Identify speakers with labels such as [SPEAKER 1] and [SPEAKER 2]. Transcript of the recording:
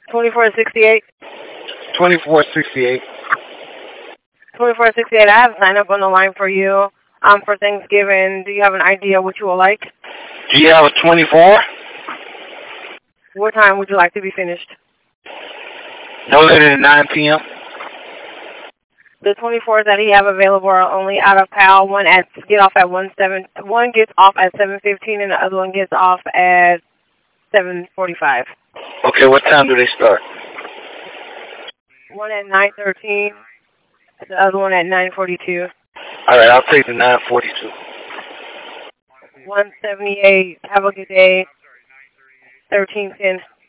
[SPEAKER 1] 2468.
[SPEAKER 2] 2468.
[SPEAKER 1] 2468. I have a sign up on the line for you for Thanksgiving. Do you have an idea what you would like?
[SPEAKER 2] Do you have a 24?
[SPEAKER 1] What time would you like to be finished?
[SPEAKER 2] No later than 9 p.m.
[SPEAKER 1] The 24s that he have available are only out of PAL. One gets off at 7:15, and the other one gets off at 7:45.
[SPEAKER 2] Okay, what time do they start?
[SPEAKER 1] One at 9:13, the other one at 9:42.
[SPEAKER 2] All right, I'll take the 9:42.
[SPEAKER 1] 178. Have a good day. 1310.